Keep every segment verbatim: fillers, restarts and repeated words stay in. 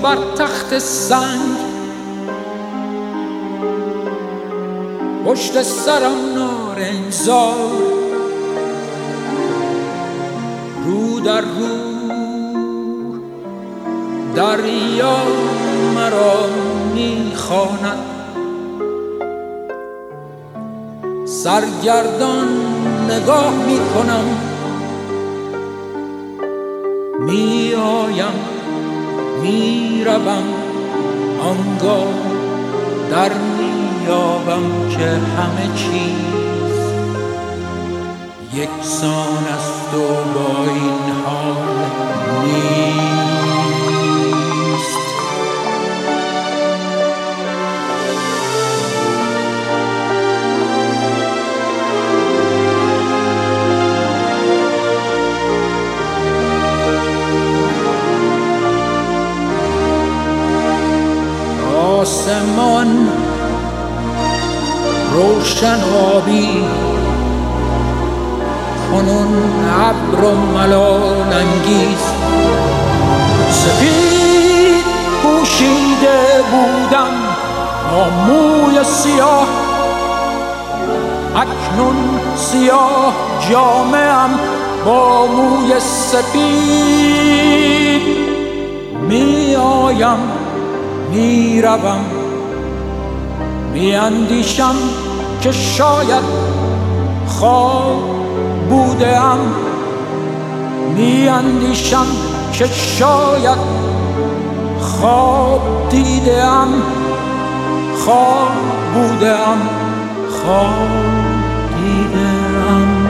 بر تخت سنگ، پشت سرم نارنجزار، رو در رو دریا مرا میخواند. سرگردان نگاه میکنم، میآیم میروم، آنگاه در میابم که همه چیز یکسان است و با این حال نیست. آسمان روشن آبی، کنون ابر و ملال انگیز. سپید پوشیده بودم با موی سیاه، اکنون سیاه جامه‌ام با موی سپید. می آیم می روم، می اندیشم که شاید خواب بودم، می اندیشم که شاید خواب دیدم، خواب بودم، خواب دیدم.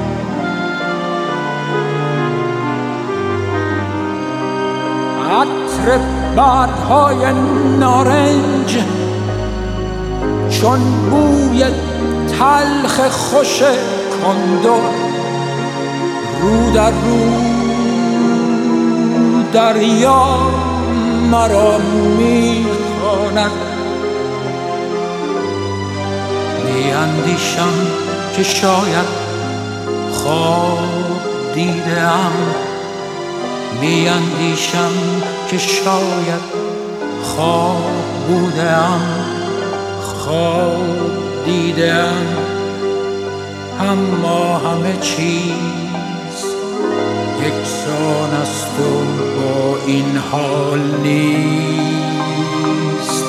عطر برگ‌های نارنج چون بوی تلخ خوش کندر، رو در رو دریا مرا میخواند. میاندیشم که شاید خواب دیدم، میاندیشم که شاید خواب بودم، خواب دیدم. اما همه چیز یکسان است و با این حال نیست.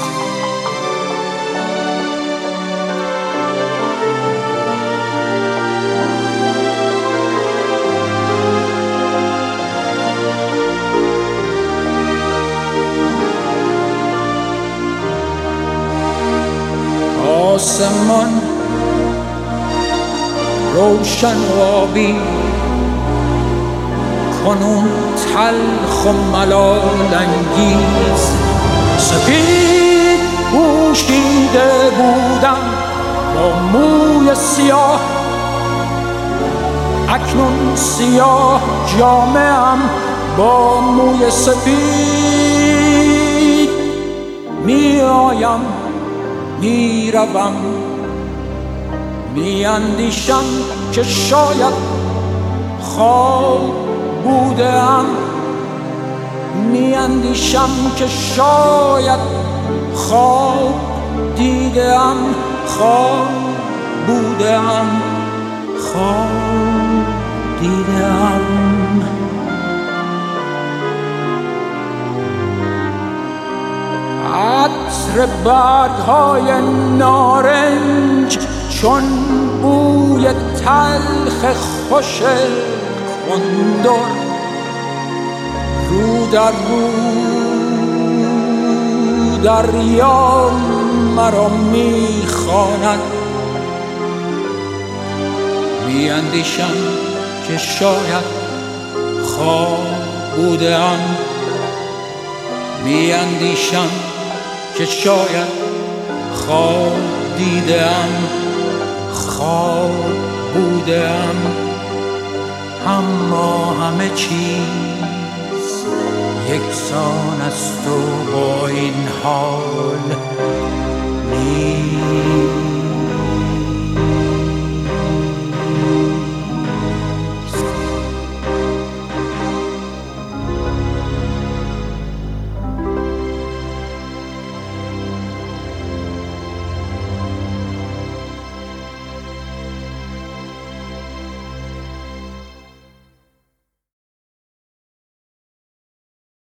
آسمان روشن و آبی، کنون تلخ و ملال انگیز. سپید پوشیده بودم با موی سیاه، اکنون سیاه جامه‌ام با موی سپید. می آیم می روم، می اندیشم که شاید خواب بودم، می اندیشم که شاید خواب دیدم، خواب بودم، خواب دیدم. عطر برگ‌های نارنج چون بوی تلخ خوش کندر، رو در رو دریا مرا میخواند. میاندیشم که شاید خواب بودم، میاندیشم که شاید خواب دیدم، خواب بودم. اما همه چیز یکسان است و با این حال نیست.